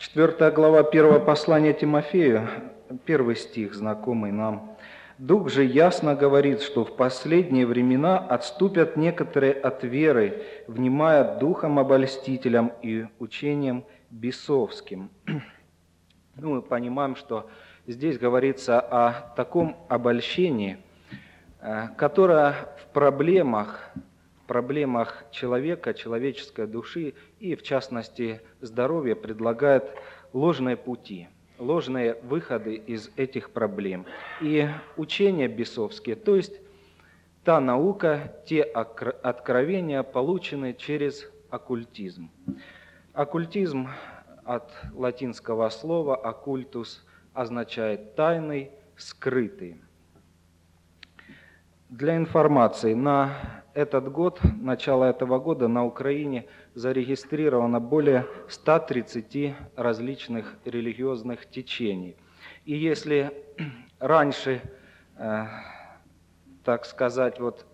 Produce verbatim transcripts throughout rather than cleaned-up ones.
Четвертая глава первого послания Тимофею, первый стих, знакомый нам. «Дух же ясно говорит, что в последние времена отступят некоторые от веры, внимая духом обольстителям и учением бесовским». Ну, мы понимаем, что здесь говорится о таком обольщении, которое в проблемах, в проблемах человека, человеческой души и, в частности, здоровья предлагает ложные пути, ложные выходы из этих проблем. И учения бесовские, то есть та наука, те откровения, полученные через оккультизм. Оккультизм от латинского слова «оккультус» означает «тайный», «скрытый». Для информации, на этот год, начало этого года на Украине зарегистрировано более ста тридцати различных религиозных течений. И если раньше, э, так сказать, вот,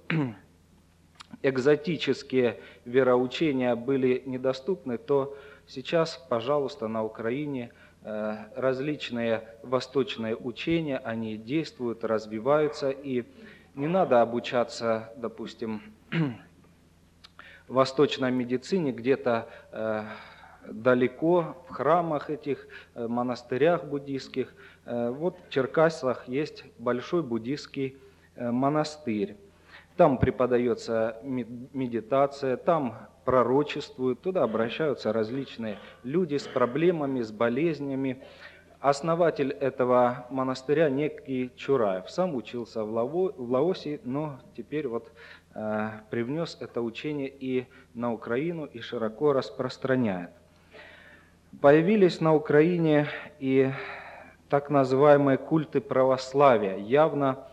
экзотические вероучения были недоступны, то сейчас, пожалуйста, на Украине э, различные восточные учения, они действуют, развиваются, и не надо обучаться, допустим, восточной медицине где-то э, далеко, в храмах этих, э, монастырях буддийских. Э, вот в Черкасах есть большой буддийский э, монастырь. Там преподается медитация, там пророчествуют, туда обращаются различные люди с проблемами, с болезнями. Основатель этого монастыря некий Чураев. Сам учился в, Лаво, в Лаосе, но теперь вот э, привнес это учение и на Украину, и широко распространяет. Появились на Украине и так называемые культы православия, явно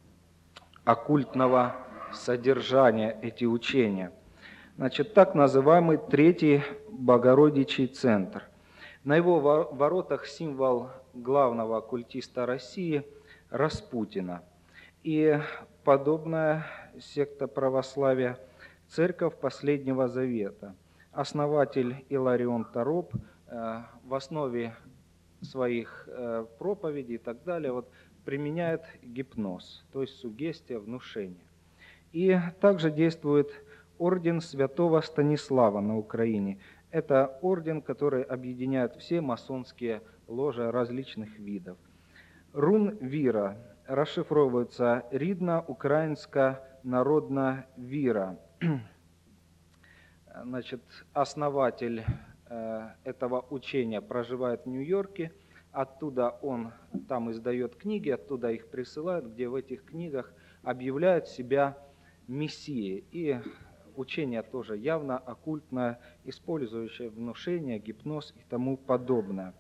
оккультного содержания эти учения. Значит, так называемый Третий Богородичий центр. На его воротах символ главного оккультиста России Распутина. И подобная секта православия – Церковь Последнего Завета. Основатель Иларион Тороп э, в основе своих э, проповедей и так далее вот, применяет гипноз, то есть суггестия, внушение. И также действует орден Святого Станислава на Украине. Это орден, который объединяет все масонские ложи различных видов. Рун Віра расшифровывается «Ридно-Украинская народная вира». Значит, основатель э, этого учения проживает в Нью-Йорке. Оттуда он там издает книги, оттуда их присылают, где в этих книгах объявляют себя мессией. И учение тоже явно оккультное, использующее внушение, гипноз и тому подобное.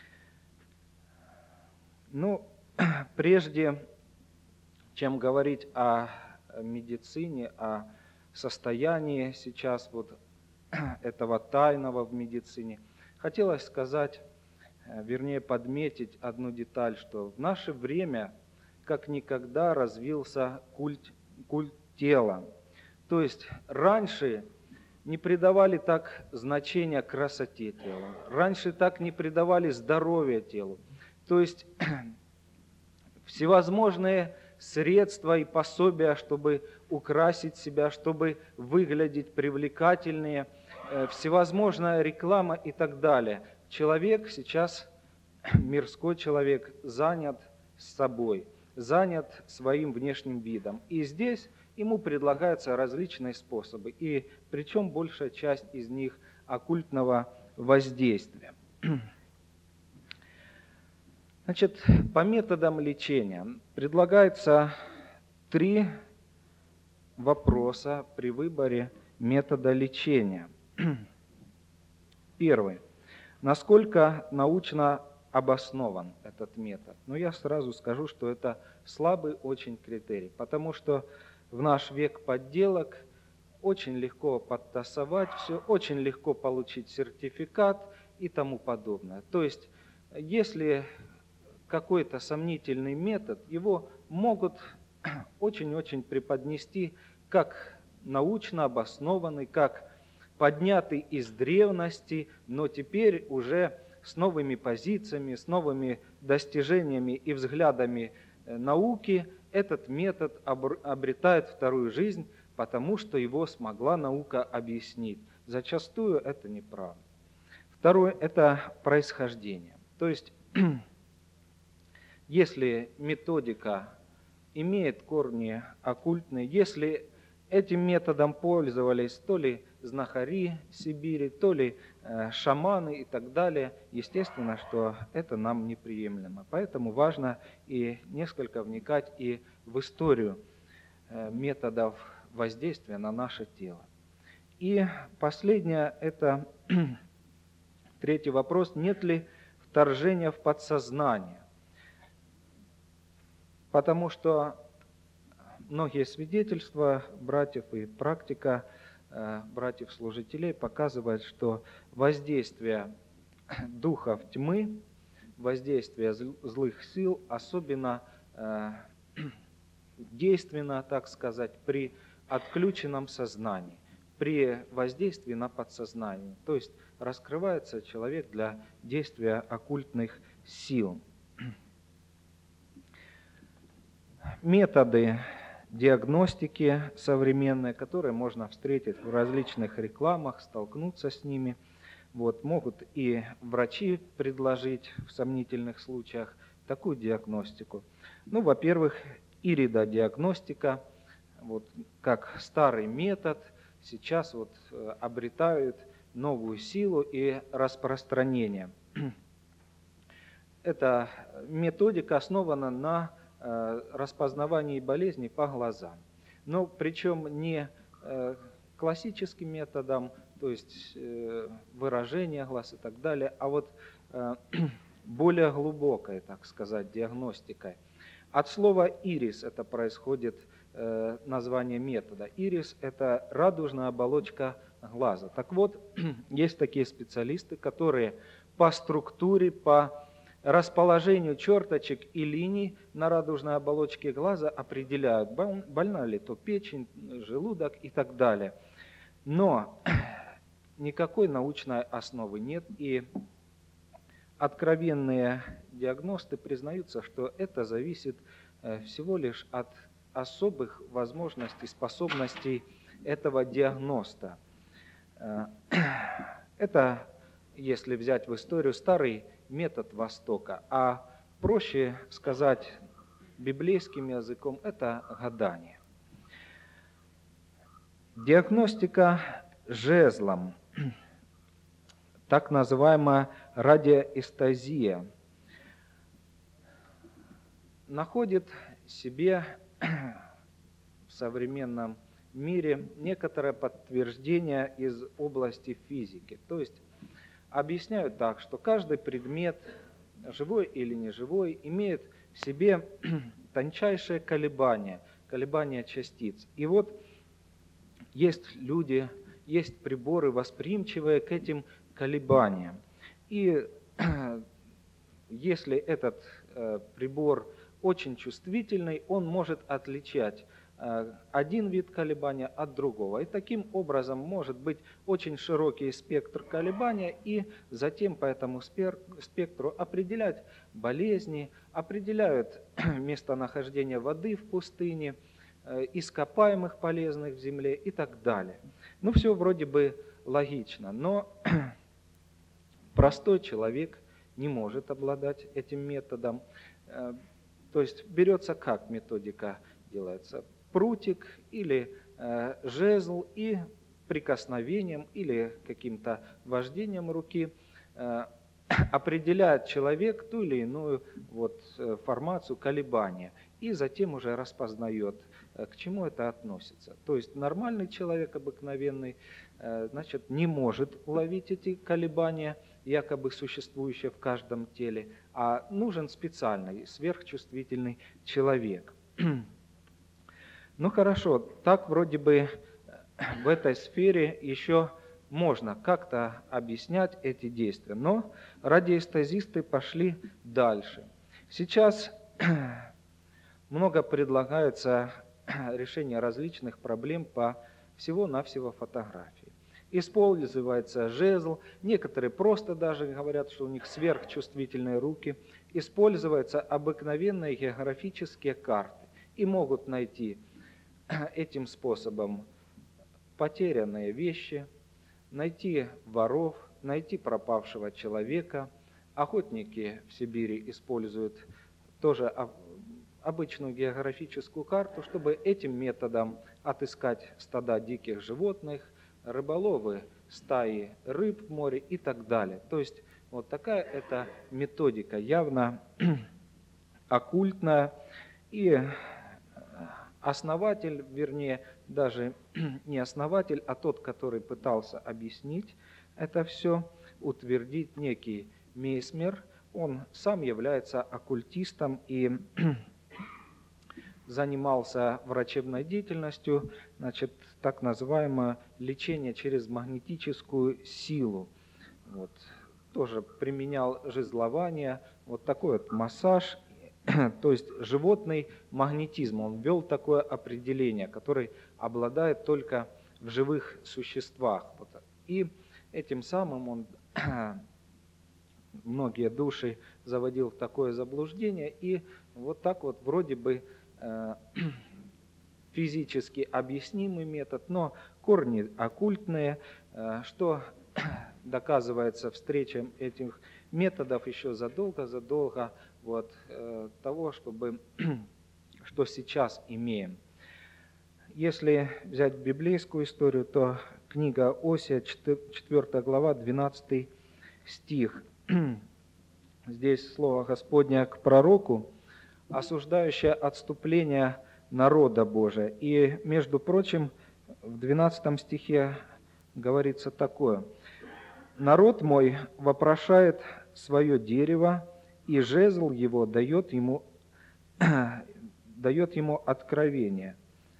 Ну, прежде чем говорить о медицине, о состоянии сейчас вот этого тайного в медицине, хотелось сказать, вернее подметить одну деталь, что в наше время как никогда развился культ, культ тела. То есть раньше не придавали так значения красоте тела, раньше так не придавали здоровья телу. То есть всевозможные средства и пособия, чтобы украсить себя, чтобы выглядеть привлекательнее, всевозможная реклама и так далее. Человек сейчас, мирской человек, занят собой, занят своим внешним видом. И здесь ему предлагаются различные способы, и причем большая часть из них оккультного воздействия. Значит, по методам лечения предлагается три вопроса при выборе метода лечения. Первый. Насколько научно обоснован этот метод? Но я сразу скажу, что это слабый очень критерий, потому что в наш век подделок очень легко подтасовать все, очень легко получить сертификат и тому подобное. То есть, если какой-то сомнительный метод, его могут очень-очень преподнести как научно обоснованный, как поднятый из древности, но теперь уже с новыми позициями, с новыми достижениями и взглядами науки этот метод обретает вторую жизнь, потому что его смогла наука объяснить. Зачастую это неправда. Второе – это происхождение. То есть, если методика имеет корни оккультные, если этим методом пользовались то ли знахари Сибири, то ли э, шаманы и так далее, естественно, что это нам неприемлемо. Поэтому важно и несколько вникать и в историю э, методов воздействия на наше тело. И последнее – это третий вопрос. Нет ли вторжения в подсознание? Потому что многие свидетельства братьев и практика э, братьев-служителей показывают, что воздействие духов тьмы, воздействие злых сил особенно э, действенно, так сказать, при отключенном сознании, при воздействии на подсознание. То есть раскрывается человек для действия оккультных сил. Методы диагностики современные, которые можно встретить в различных рекламах, столкнуться с ними. Вот, могут и врачи предложить в сомнительных случаях такую диагностику. Ну, во-первых, иридодиагностика, вот, как старый метод, сейчас вот обретают новую силу и распространение. Эта методика основана на распознавании болезней по глазам. Но причем не классическим методом, то есть выражение глаз и так далее, а вот более глубокой, так сказать, диагностикой. От слова «ирис» это происходит название метода. Ирис – это радужная оболочка глаза. Так вот, есть такие специалисты, которые по структуре, по расположению черточек и линий на радужной оболочке глаза определяют, больна ли то печень, желудок и так далее. Но никакой научной основы нет, и откровенные диагносты признаются, что это зависит всего лишь от особых возможностей, способностей этого диагноста. Это, если взять в историю, старый метод Востока, а проще сказать библейским языком, это гадание. Диагностика жезлом, так называемая радиоэстазия, находит себе в современном мире некоторое подтверждение из области физики. То есть объясняют так, что каждый предмет, живой или неживой, имеет в себе тончайшие колебания, колебания частиц. И вот есть люди, есть приборы, восприимчивые к этим колебаниям. И если этот прибор очень чувствительный, он может отличать один вид колебания от другого. И таким образом может быть очень широкий спектр колебания, и затем по этому спектру определять болезни, определяют местонахождение воды в пустыне, ископаемых полезных в земле и так далее. Ну, все вроде бы логично, но простой человек не может обладать этим методом. То есть берется как методика делается? Прутик или э, жезл, и прикосновением или каким-то вождением руки э, определяет человек ту или иную вот, формацию колебания и затем уже распознает, э, к чему это относится. То есть нормальный человек, обыкновенный, э, значит, не может уловить эти колебания, якобы существующие в каждом теле, а нужен специальный, сверхчувствительный человек. Ну хорошо, так вроде бы в этой сфере еще можно как-то объяснять эти действия, но радиоэстазисты пошли дальше. Сейчас много предлагается решения различных проблем по всего-навсего фотографии. Используется жезл, некоторые просто даже говорят, что у них сверхчувствительные руки. Используются обыкновенные географические карты и могут найти этим способом потерянные вещи, найти воров, найти пропавшего человека. Охотники в Сибири используют тоже обычную географическую карту, чтобы этим методом отыскать стада диких животных, рыболовы стаи рыб в море и так далее. То есть вот такая это методика, явно оккультная. И основатель, вернее, даже не основатель, а тот, который пытался объяснить это все, утвердить некий Мейсмер, он сам является оккультистом и занимался врачебной деятельностью, значит, так называемое лечение через магнетическую силу. Вот. Тоже применял жезлование, вот такой вот массаж, то есть животный магнетизм. Он ввел такое определение, которое обладает только в живых существах. Вот. И этим самым он многие души заводил в такое заблуждение, и вот так вот вроде бы физически объяснимый метод, но корни оккультные, что доказывается встречей этих методов еще задолго-задолго вот, того, чтобы, что сейчас имеем. Если взять библейскую историю, то книга Осия, четвёртая глава, двенадцатый стих. Здесь слово Господне к пророку, осуждающее отступление народа Божия. И, между прочим, в двенадцатом стихе говорится такое. «Народ мой вопрошает свое дерево, и жезл его дает ему, дает ему откровение».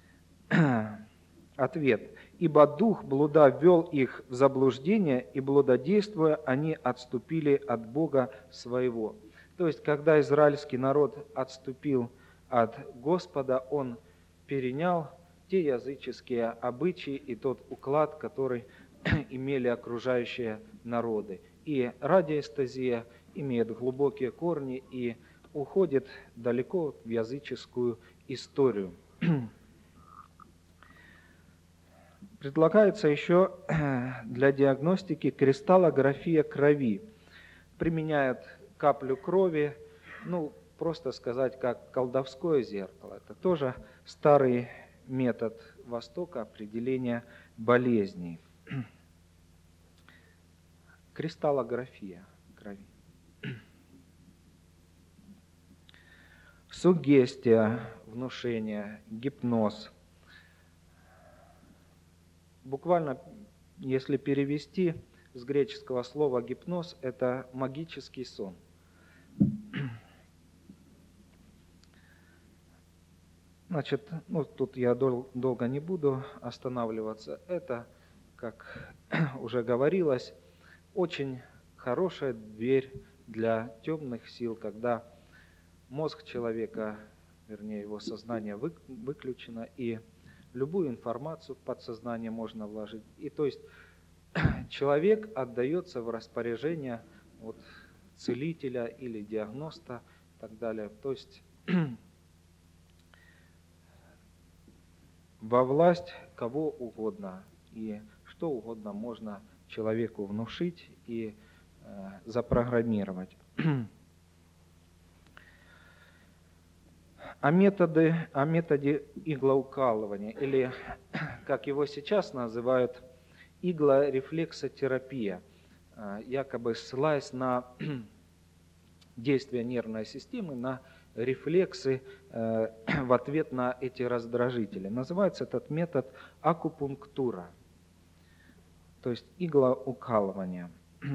Ответ. «Ибо дух блуда ввел их в заблуждение, и блудодействуя, они отступили от Бога своего». То есть, когда израильский народ отступил от Господа, он перенял те языческие обычаи и тот уклад, который имели окружающие народы. И радиоэстезия имеет глубокие корни и уходит далеко в языческую историю. Предлагается еще для диагностики кристаллография крови. Применяют каплю крови, ну, просто сказать, как колдовское зеркало. Это тоже старый метод Востока определения болезней. Кристаллография крови. Суггестия, внушение, гипноз. Буквально, если перевести с греческого слова гипноз, это магический сон. Значит, ну, тут я дол- долго не буду останавливаться. Это, как уже говорилось, очень хорошая дверь для темных сил, когда мозг человека, вернее его сознание вы- выключено, и любую информацию в подсознание можно вложить. И то есть человек отдается в распоряжение вот, целителя или диагноста и так далее. То есть во власть кого угодно и что угодно можно человеку внушить и э, запрограммировать. О, методы, о методе иглоукалывания, или, как его сейчас называют, иглорефлексотерапия, якобы ссылаясь на действие нервной системы, на рефлексы в ответ на эти раздражители. Называется этот метод акупунктура, то есть иглоукалывание,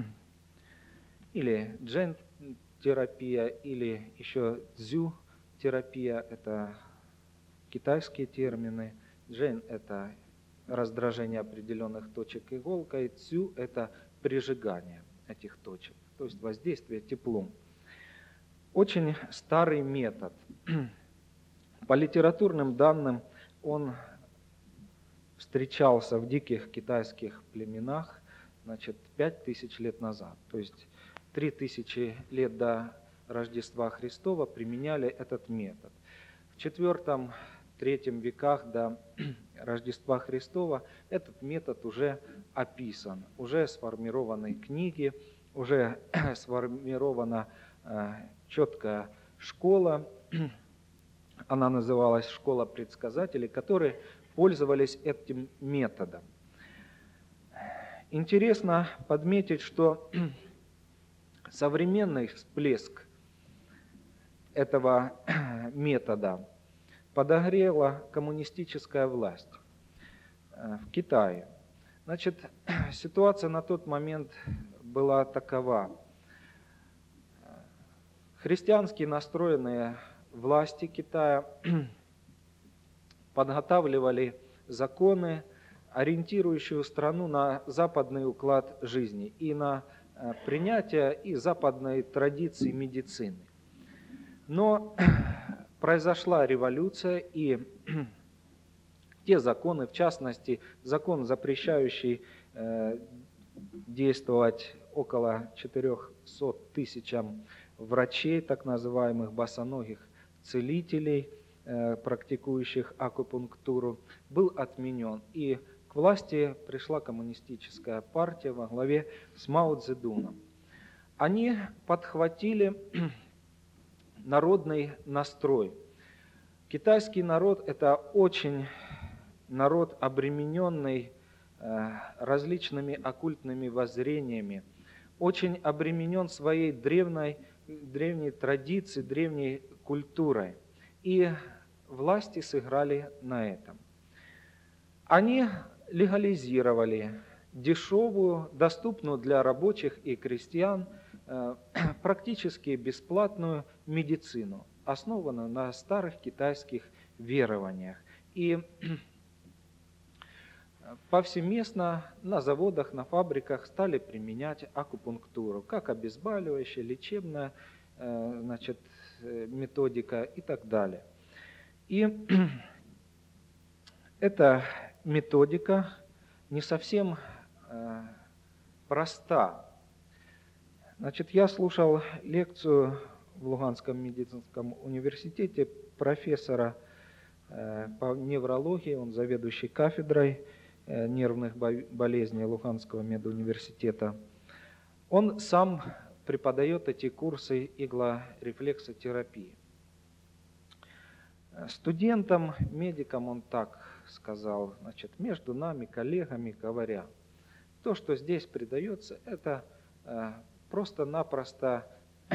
или джен-терапия, или еще дзю-терапия, это китайские термины. Джен – это раздражение определенных точек иголкой, цю – это прижигание этих точек, то есть воздействие теплом. Очень старый метод. По литературным данным он встречался в диких китайских племенах, значит, пять тысяч лет назад. То есть три тысячи лет до Рождества Христова применяли этот метод. В четвёртом-третьем веках до Рождества Христова этот метод уже описан, уже сформированы книги, уже сформирована э, четкая школа, она называлась «Школа предсказателей», которые пользовались этим методом. Интересно подметить, что современный всплеск этого метода подогрела коммунистическая власть в Китае. Значит, ситуация на тот момент была такова. Христиански настроенные власти Китая подготавливали законы, ориентирующие страну на западный уклад жизни и на принятие и западной традиции медицины. Но произошла революция, и те законы, в частности, закон, запрещающий э, действовать около четырёхсот тысячам врачей, так называемых босоногих целителей, э, практикующих акупунктуру, был отменен. И к власти пришла коммунистическая партия во главе с Мао Цзэдуном. Они подхватили народный настрой. Китайский народ – это очень народ, обремененный э, различными оккультными воззрениями, очень обременен своей древней, древней традицией, древней культурой. И власти сыграли на этом. Они легализировали дешевую, доступную для рабочих и крестьян, э, практически бесплатную медицину, основанную на старых китайских верованиях. И повсеместно на заводах, на фабриках стали применять акупунктуру как обезболивающая, лечебная э, значит, методика и так далее. И эта методика не совсем э, проста. Значит, я слушал лекцию в Луганском медицинском университете профессора э, по неврологии, он заведующий кафедрой э, нервных болезней Луганского медуниверситета. Он сам преподает эти курсы иглорефлексотерапии. Студентам, медикам он так сказал, значит, между нами, коллегами говоря, то, что здесь придается, это э, просто-напросто,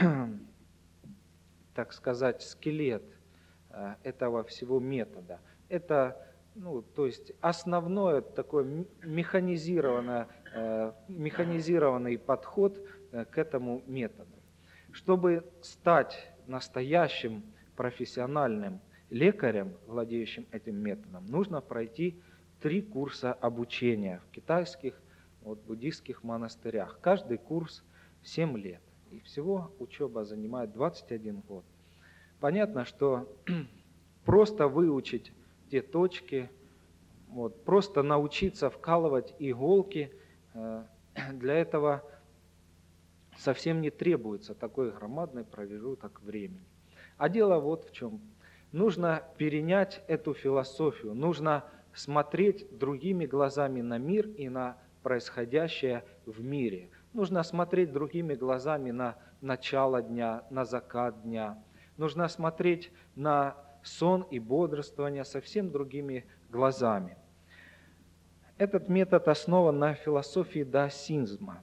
так сказать, скелет э, этого всего метода. Это, ну, то есть основное такое механизированное, э, механизированный подход э, к этому методу. Чтобы стать настоящим профессиональным лекарем, владеющим этим методом, нужно пройти три курса обучения в китайских, вот, буддийских монастырях. Каждый курс семь лет. И всего учеба занимает двадцать один год. Понятно, что просто выучить те точки, вот, просто научиться вкалывать иголки, для этого совсем не требуется такой громадный промежуток времени. А дело вот в чем. Нужно перенять эту философию, нужно смотреть другими глазами на мир и на происходящее в мире. Нужно смотреть другими глазами на начало дня, на закат дня. Нужно смотреть на сон и бодрствование совсем другими глазами. Этот метод основан на философии даосизма.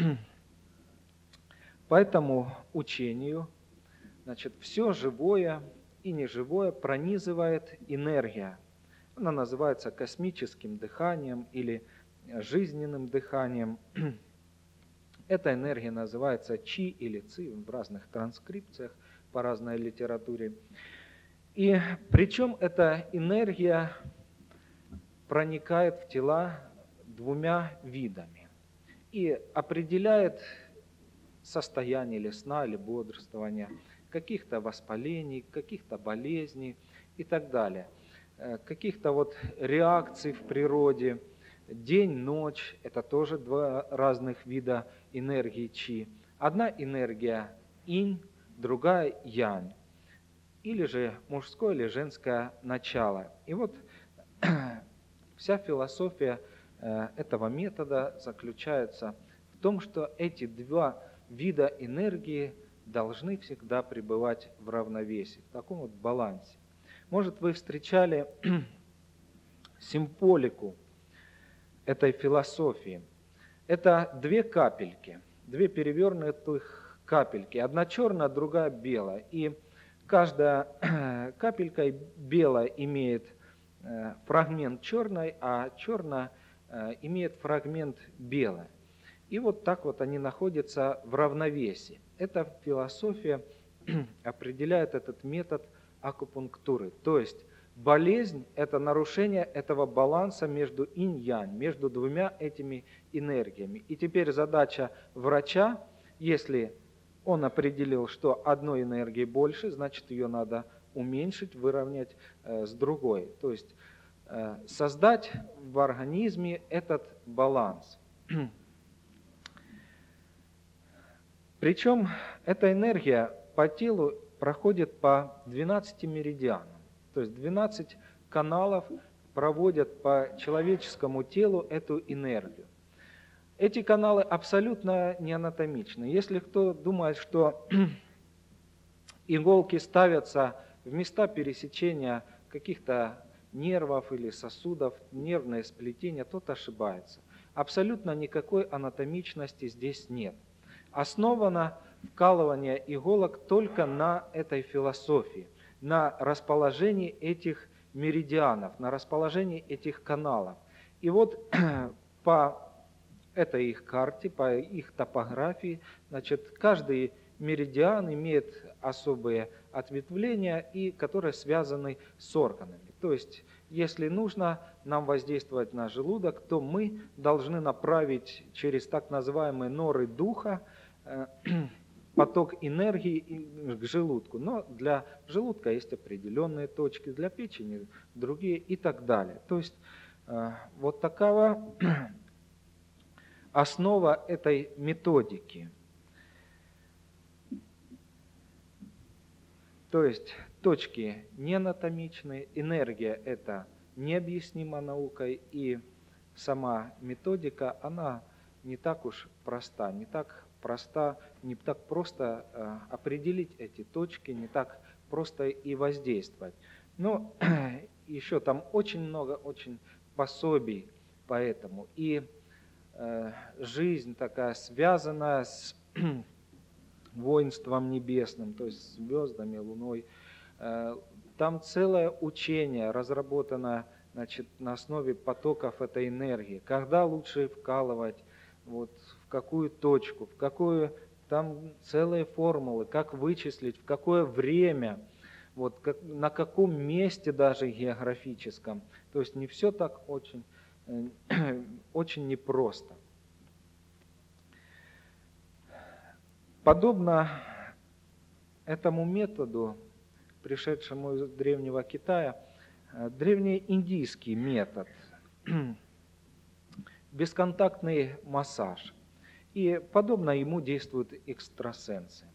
По этому учению, значит, все живое и неживое пронизывает энергия. Она называется космическим дыханием или жизненным дыханием. Эта энергия называется чи или ци в разных транскрипциях по разной литературе. И причем эта энергия проникает в тела двумя видами и определяет состояние или сна, или бодрствования, каких-то воспалений, каких-то болезней и так далее. каких-то вот реакций в природе. День-ночь – это тоже два разных вида энергии чи. Одна энергия инь, другая янь. Или же мужское или женское начало. И вот вся философия этого метода заключается в том, что эти два вида энергии должны всегда пребывать в равновесии, в таком вот балансе. Может, вы встречали символику этой философии. Это две капельки, две перевернутых капельки. Одна черная, другая белая. И каждая капелька белая имеет фрагмент черной, а черная имеет фрагмент белой. И вот так вот они находятся в равновесии. Эта философия определяет этот метод акупунктуры. То есть болезнь – это нарушение этого баланса между инь-янь, между двумя этими энергиями. И теперь задача врача, если он определил, что одной энергии больше, значит ее надо уменьшить, выровнять э, с другой. То есть э, создать в организме этот баланс. Причем эта энергия по телу проходит по двенадцати меридианам. То есть двенадцать каналов проводят по человеческому телу эту энергию. Эти каналы абсолютно не анатомичны. Если кто думает, что иголки ставятся в места пересечения каких-то нервов или сосудов, нервное сплетение, тот ошибается. Абсолютно никакой анатомичности здесь нет. Основано вкалывание иголок только на этой философии, на расположении этих меридианов, на расположении этих каналов. И вот по этой их карте, по их топографии, значит, каждый меридиан имеет особые ответвления, и которые связаны с органами. То есть, если нужно нам воздействовать на желудок, то мы должны направить через так называемые норы духа поток энергии к желудку. Но для желудка есть определенные точки, для печени другие и так далее. То есть вот такова основа этой методики. То есть точки не анатомичные, энергия это необъяснима наукой, и сама методика, она не так уж проста, не так проста, не так просто э, определить эти точки, не так просто и воздействовать. Но еще там очень много очень пособий по этому. И э, жизнь такая связана с воинством небесным, то есть звездами, луной. Э, там целое учение разработано, значит, на основе потоков этой энергии. Когда лучше вкалывать, вот, в какую точку, в какую, там целые формулы, как вычислить, в какое время, вот, как, на каком месте даже географическом. То есть не все так очень, очень непросто. Подобно этому методу, пришедшему из Древнего Китая, древнеиндийский метод, бесконтактный массаж. И подобно ему действуют экстрасенсы.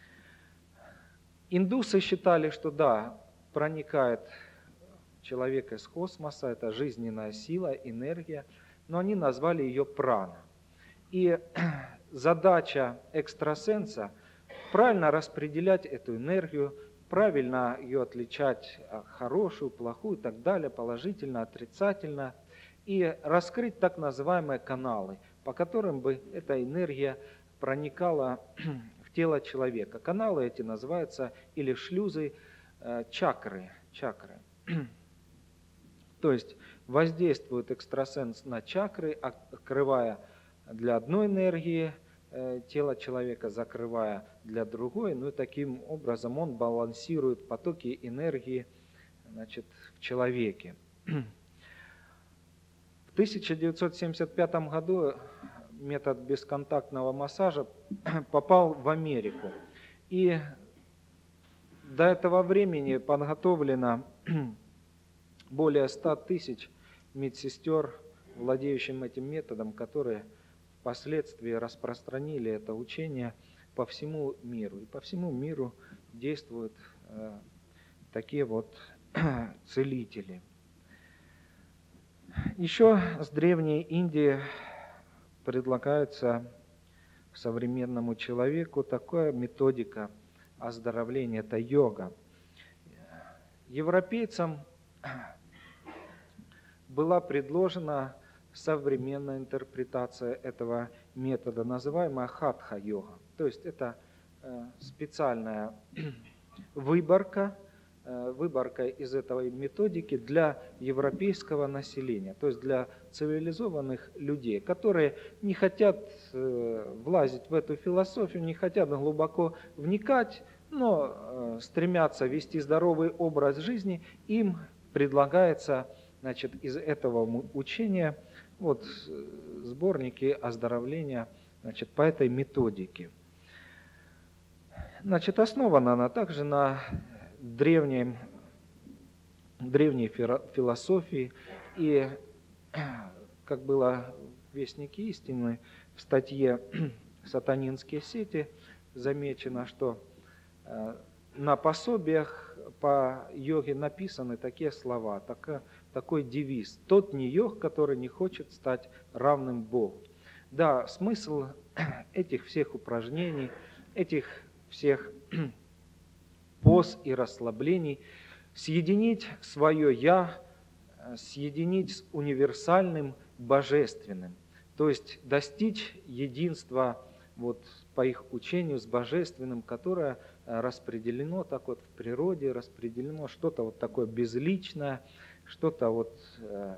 Индусы считали, что да, проникает человек из космоса, это жизненная сила, энергия, но они назвали ее прана. И задача экстрасенса правильно распределять эту энергию, правильно ее отличать хорошую, плохую и так далее, положительно, отрицательно, и раскрыть так называемые каналы, по которым бы эта энергия проникала в тело человека. Каналы эти называются или шлюзы, чакры. чакры. То есть воздействует экстрасенс на чакры, открывая для одной энергии тело человека, закрывая для другой. Ну и таким образом он балансирует потоки энергии, значит, в человеке. В тысяча девятьсот семьдесят пятом году метод бесконтактного массажа попал в Америку. И до этого времени подготовлено более ста тысяч медсестер, владеющим этим методом, которые впоследствии распространили это учение по всему миру. И по всему миру действуют э, такие вот целители. Еще с Древней Индии предлагается современному человеку такая методика оздоровления, это йога. Европейцам была предложена современная интерпретация этого метода, называемая хатха-йога. То есть это специальная выборка, выборка из этой методики для европейского населения, то есть для цивилизованных людей, которые не хотят влазить в эту философию, не хотят глубоко вникать, но стремятся вести здоровый образ жизни. Им предлагается, значит, из этого учения вот сборники оздоровления, значит, по этой методике. Значит, основана она также на древней, древней философии, и, как было в Вестнике истины, в статье «Сатанинские сети» замечено, что на пособиях по йоге написаны такие слова, такой девиз: «Тот не йог, который не хочет стать равным Богу». Да, смысл этих всех упражнений, этих всех поз и расслаблений — съединить свое «я», съединить с универсальным божественным, то есть достичь единства вот, по их учению с божественным, которое распределено так вот в природе, распределено что-то вот такое безличное, что-то вот э,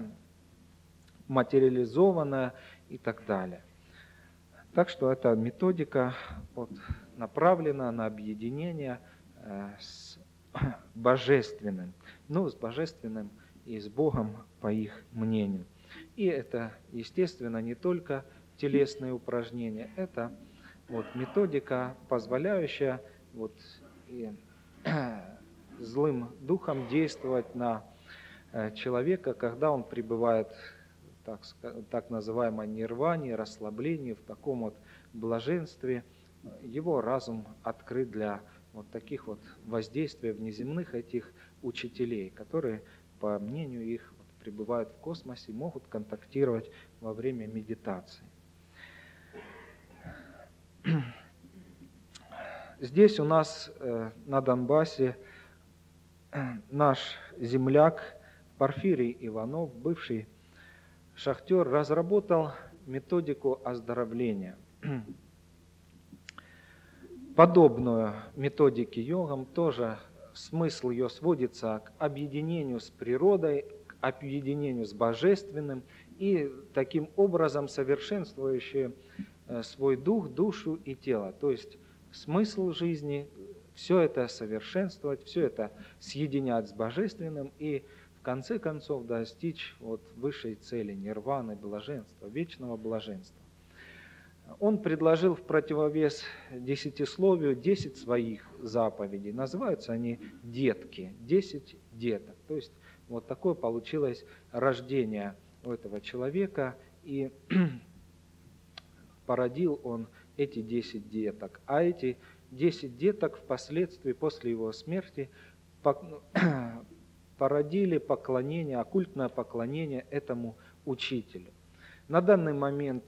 материализованное и так далее. Так что эта методика вот, направлена на объединение э, с божественным, ну, с божественным и с Богом, по их мнению. И это, естественно, не только телесные упражнения, это вот методика, позволяющая вот, и, злым духом действовать на человека, когда он пребывает так, так называемой нирване, расслаблении, в таком вот блаженстве. Его разум открыт для вот таких вот воздействий внеземных этих учителей, которые, по мнению их, вот, пребывают в космосе, могут контактировать во время медитации. Здесь у нас э, на Донбассе э, наш земляк Порфирий Иванов, бывший шахтер, разработал методику оздоровления. Подобную методике йогам тоже смысл ее сводится к объединению с природой, к объединению с божественным и таким образом совершенствующее свой дух, душу и тело. То есть смысл жизни – все это совершенствовать, все это съединять с божественным и в конце концов достичь вот высшей цели – нирваны, блаженства, вечного блаженства. Он предложил в противовес десятисловию десять своих заповедей. Называются они детки, десять деток. То есть вот такое получилось рождение у этого человека, и породил он эти десять деток. А эти десять деток впоследствии, после его смерти, породили поклонение, оккультное поклонение этому учителю. На данный момент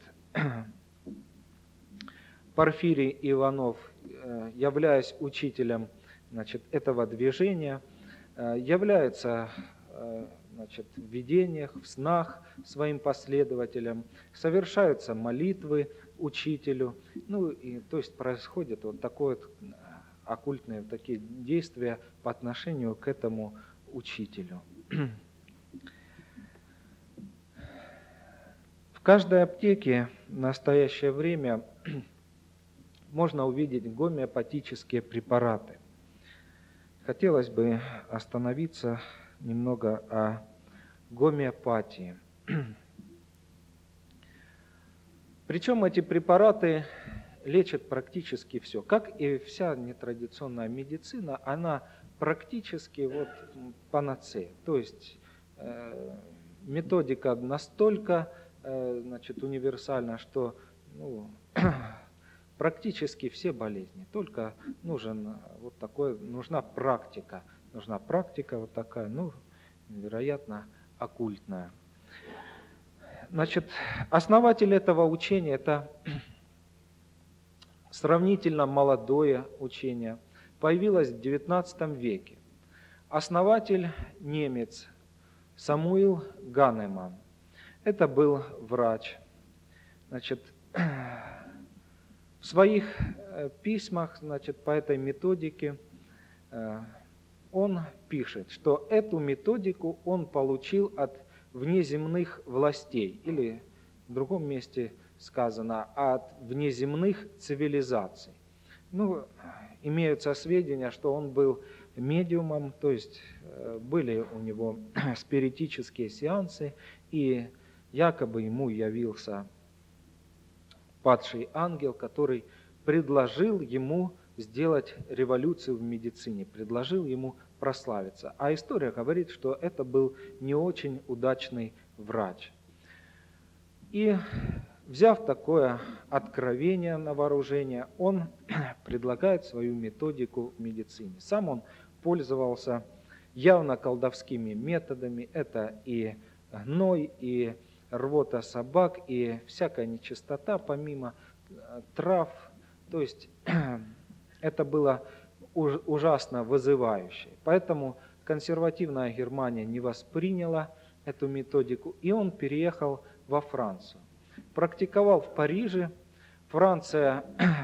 Порфирий Иванов, являясь учителем, значит, этого движения, является, значит, в видениях, в снах своим последователям, совершаются молитвы учителю, ну и то есть происходит вот такое вот оккультные такие действия по отношению к этому учителю. В каждой аптеке в настоящее время можно увидеть гомеопатические препараты. Хотелось бы остановиться немного о гомеопатии. Причем эти препараты лечат практически все. Как и вся нетрадиционная медицина, она практически вот панацея. То есть э, методика настолько э, значит, универсальна, что ну, практически все болезни. Только нужен вот такой, нужна практика. Нужна практика вот такая, ну, вероятно, оккультная. Значит, основатель этого учения – это сравнительно молодое учение, появилось в девятнадцатом веке. Основатель немец Самуил Ганеман. Это был врач. Значит, в своих письмах, значит, по этой методике он пишет, что эту методику он получил от внеземных властей, или в другом месте сказано, от внеземных цивилизаций. Ну, имеются сведения, что он был медиумом, то есть были у него спиритические сеансы, и якобы ему явился падший ангел, который предложил ему сделать революцию в медицине, предложил ему прославиться. А история говорит, что это был не очень удачный врач. И взяв такое откровение на вооружение, он предлагает свою методику в медицине. Сам он пользовался явно колдовскими методами. Это и гной, и рвота собак, и всякая нечистота, помимо трав. То есть это было ужасно вызывающе. Поэтому консервативная Германия не восприняла эту методику, и он переехал во Францию. Практиковал в Париже. Франция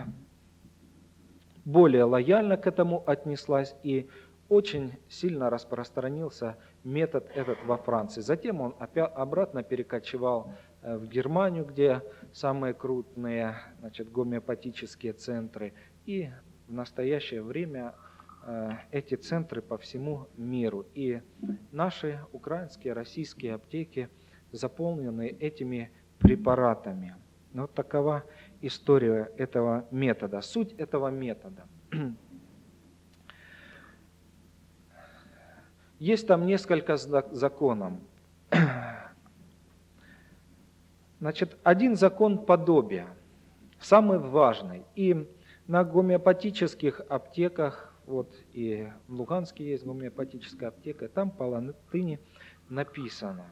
более лояльно к этому отнеслась, и очень сильно распространился метод этот во Франции. Затем он опять обратно перекочевал в Германию, где самые крупные, значит, гомеопатические центры, и в настоящее время э, эти центры по всему миру. И наши украинские, российские аптеки заполнены этими препаратами. Вот такова история этого метода, суть этого метода. Есть там несколько законов. Значит, один закон подобия, самый важный. И на гомеопатических аптеках, вот и в Луганске есть гомеопатическая аптека, там по латыни написано: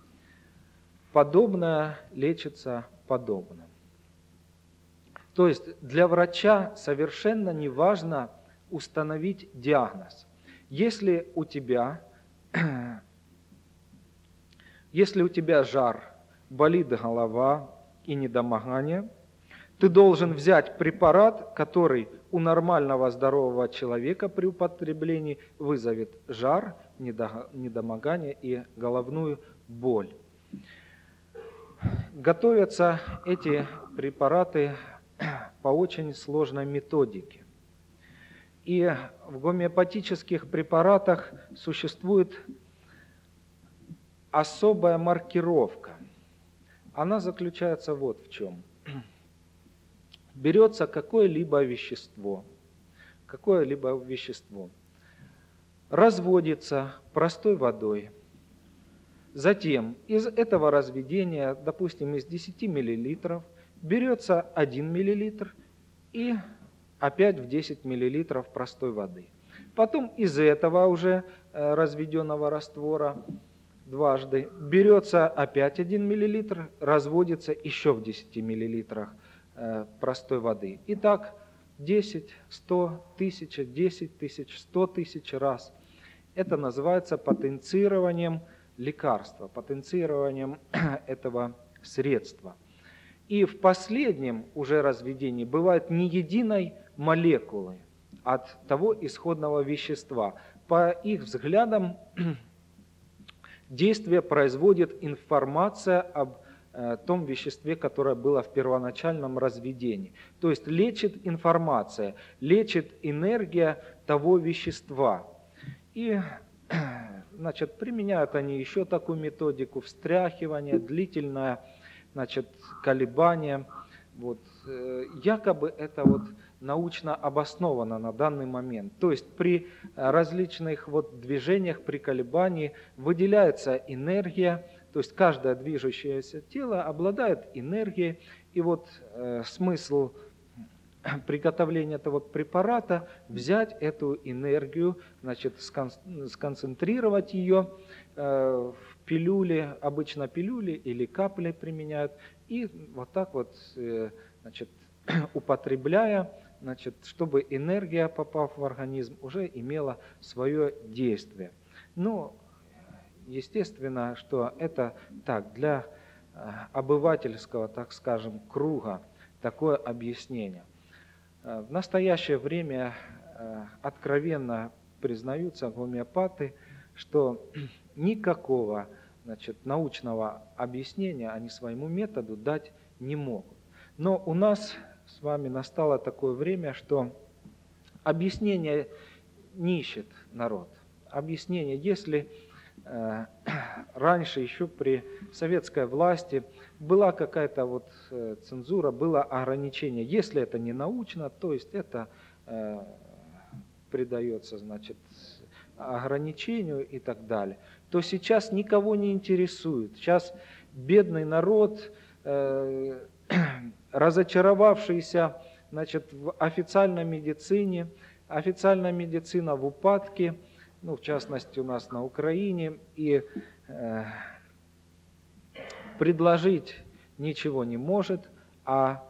подобное лечится подобно. То есть для врача совершенно не важно установить диагноз. Если у тебя, если у тебя жар, болит голова и недомогание, ты должен взять препарат, который у нормального здорового человека при употреблении вызовет жар, недомогание и головную боль. Готовятся эти препараты по очень сложной методике. И в гомеопатических препаратах существует особая маркировка. Она заключается вот в чем. Берется какое-либо вещество, какое-либо вещество, разводится простой водой. Затем из этого разведения, допустим, из десяти миллилитров, берется один миллилитр и опять в десять миллилитров простой воды. Потом из этого уже разведенного раствора дважды берется опять один миллилитр, разводится еще в десяти миллилитрах простой воды. И так десять, сто, тысяча, десять тысяч, сто тысяч раз. Это называется потенцированием лекарства, потенцированием этого средства. И в последнем уже разведении бывает не единой молекулы от того исходного вещества. По их взглядам действие производит информация об э, том веществе, которое было в первоначальном разведении. То есть лечит информация, лечит энергия того вещества. И значит, применяют они еще такую методику встряхивания, длительное, значит, колебание. Вот. Якобы это вот научно обосновано на данный момент. То есть при различных вот движениях, при колебании выделяется энергия, то есть каждое движущееся тело обладает энергией, и вот э, смысл приготовления этого препарата взять эту энергию, значит, сконцентрировать ее э, в пилюле, обычно пилюли или капли применяют, и вот так вот, э, значит, употребляя, значит, чтобы энергия, попав в организм, уже имела свое действие. Ну, естественно, что это так, для обывательского, так скажем, круга такое объяснение. В настоящее время откровенно признаются гомеопаты, что никакого, значит, научного объяснения они своему методу дать не могут. Но у нас с вами настало такое время, что объяснение не ищет народ. Объяснение, если э, раньше еще при советской власти была какая-то вот э, цензура, было ограничение. Если это не научно, то есть это э, придается, значит, ограничению и так далее, то сейчас никого не интересует. Сейчас бедный народ, э, разочаровавшийся, значит, в официальной медицине, официальная медицина в упадке, ну, в частности, у нас на Украине, и э, предложить ничего не может, а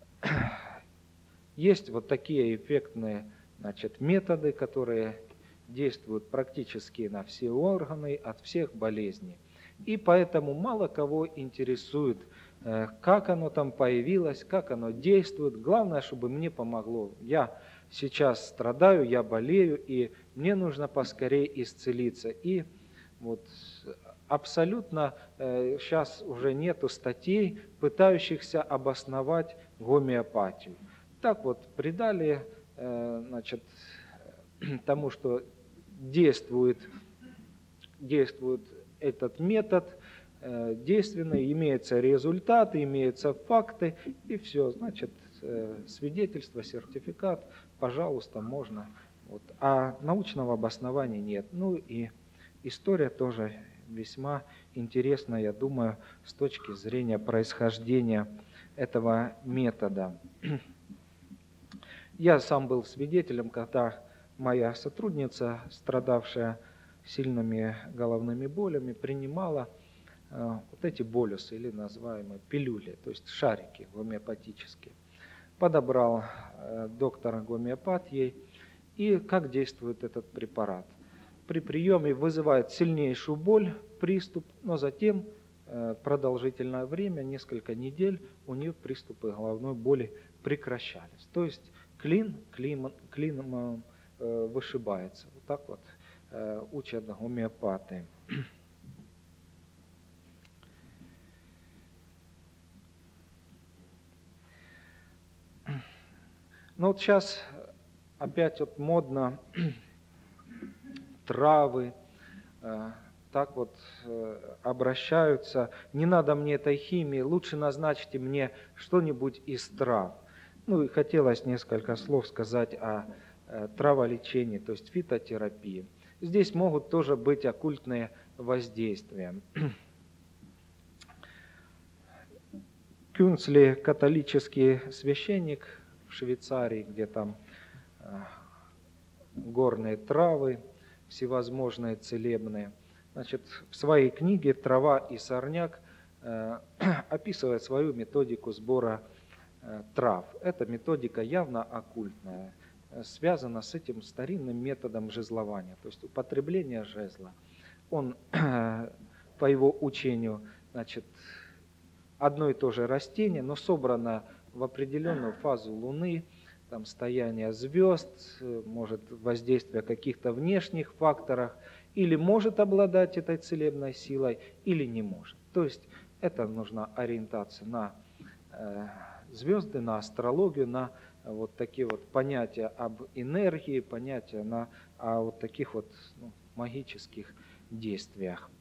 есть вот такие эффектные, значит, методы, которые действуют практически на все органы, от всех болезней. И поэтому мало кого интересует, как оно там появилось, как оно действует. Главное, чтобы мне помогло. Я сейчас страдаю, я болею, и мне нужно поскорее исцелиться. И вот абсолютно э, сейчас уже нету статей, пытающихся обосновать гомеопатию. Так вот, придали, э, значит, тому, что действует, действует этот метод, э, действенный, имеются результаты, имеются факты, и все, значит, э, свидетельство, сертификат, пожалуйста, можно. Вот. А научного обоснования нет. Ну и история тоже весьма интересна, я думаю, с точки зрения происхождения этого метода. Я сам был свидетелем, когда моя сотрудница, страдавшая сильными головными болями, принимала э, вот эти болюсы, или называемые пилюли, то есть шарики гомеопатические. Подобрал э, доктор-гомеопат ей, и как действует этот препарат. При приеме вызывает сильнейшую боль, приступ, но затем э, продолжительное время, несколько недель, у нее приступы головной боли прекращались. То есть клин клином, клином э, вышибается. Вот так вот э, учат гомеопаты. Ну вот сейчас опять вот модно травы, э, так вот э, обращаются. Не надо мне этой химии, лучше назначьте мне что-нибудь из трав. Ну и хотелось несколько слов сказать о э, траволечении, то есть фитотерапии. Здесь могут тоже быть оккультные воздействия. Кюнцли, католический священник в Швейцарии, где там э, горные травы, всевозможные целебные. Значит, в своей книге «Трава и сорняк» э, описывает свою методику сбора э, трав. Эта методика явно оккультная, э, связана с этим старинным методом жезлования, то есть употребление жезла. Он, э, по его учению, значит, одно и то же растение, но собрано в определенную фазу Луны, там стояние звезд, может воздействие каких-то внешних факторов, или может обладать этой целебной силой, или не может. То есть это нужна ориентация на э, звезды, на астрологию, на э, вот такие вот понятия об энергии, понятия на, о вот таких вот ну, магических действиях.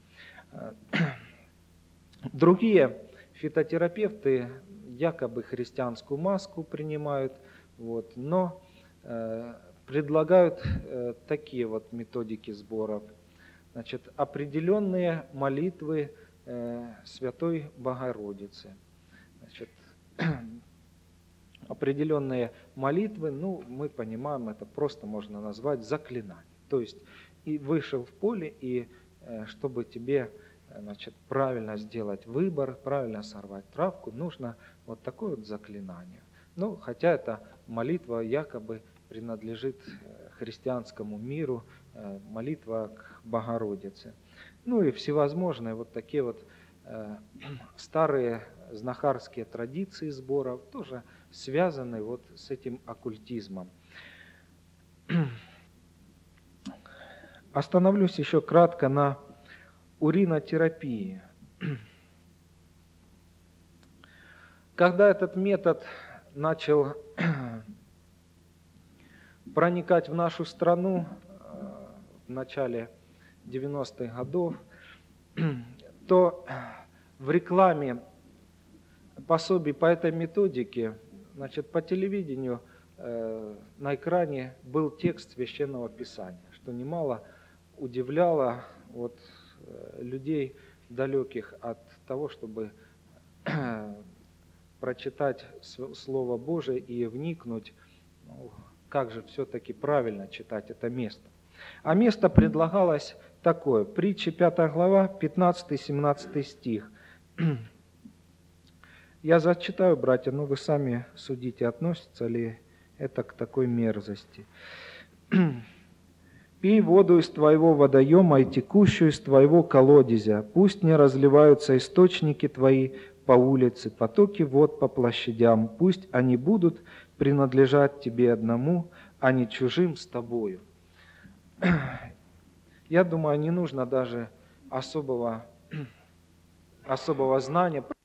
Другие фитотерапевты якобы христианскую маску принимают, Вот. Но э, предлагают э, такие вот методики сборов. Значит, определенные молитвы э, Святой Богородицы. Значит, определенные молитвы, ну, мы понимаем, это просто можно назвать заклинанием. То есть, и вышел в поле, и э, чтобы тебе, значит, правильно сделать выбор, правильно сорвать травку, нужно вот такое вот заклинание. Ну, хотя эта молитва якобы принадлежит христианскому миру, э, молитва к Богородице. Ну и всевозможные вот такие вот э, старые знахарские традиции сборов тоже связаны вот с этим оккультизмом. Остановлюсь еще кратко на уринотерапии. Когда этот метод начал проникать в нашу страну в начале девяностых годов, то в рекламе пособий по этой методике, значит, по телевидению э, на экране был текст Священного Писания, что немало удивляло вот, э, людей, далеких от того, чтобы э, прочитать Слово Божие и вникнуть, ну, как же все-таки правильно читать это место. А место предлагалось такое, притча пятая глава, пятнадцатый-семнадцатый стих. Я зачитаю, братья, но вы сами судите, относится ли это к такой мерзости. «Пей воду из твоего водоема и текущую из твоего колодезя, пусть не разливаются источники твои по улице, потоки вод по площадям, пусть они будут принадлежать тебе одному, а не чужим с тобою». Я думаю, не нужно даже особого, особого знания